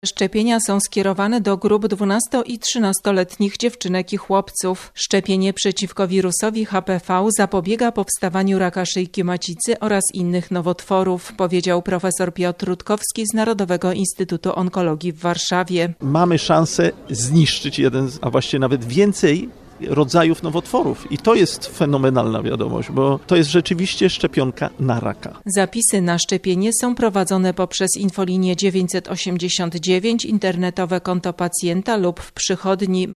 Szczepienia są skierowane do grup 12- i 13-letnich dziewczynek i chłopców. Szczepienie przeciwko wirusowi HPV zapobiega powstawaniu raka szyjki macicy oraz innych nowotworów, powiedział profesor Piotr Rutkowski z Narodowego Instytutu Onkologii w Warszawie. Mamy szansę zniszczyć jeden, a właściwie nawet więcej rodzajów nowotworów. I to jest fenomenalna wiadomość, bo to jest rzeczywiście szczepionka na raka. Zapisy na szczepienie są prowadzone poprzez infolinię 989, internetowe konto pacjenta lub w przychodni